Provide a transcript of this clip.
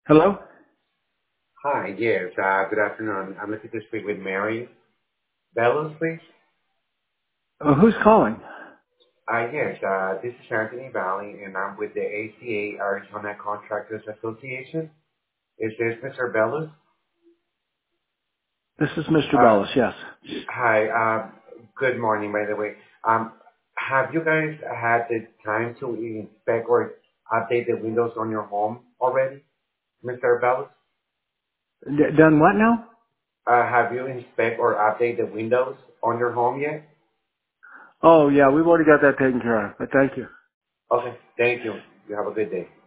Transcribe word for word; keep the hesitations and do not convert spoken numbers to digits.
Hello? Hi, yes, uh, good afternoon. I'm looking to speak with Mary Bellows, please. Uh, who's calling? Uh, yes, uh, this is Anthony Valley, and I'm with the A C A Arizona Contractors Association. Is this Mister Bellows? This is Mister Uh, Bellis, yes. hi, uh, good morning, by the way. Um, have you guys had the time to inspect or update the windows on your home already, Mister Bellows? D- done what now? Uh, have you inspect or update the windows on your home yet? Oh, yeah, we've already got that taken care of, but thank you. Okay, thank you. You have a good day.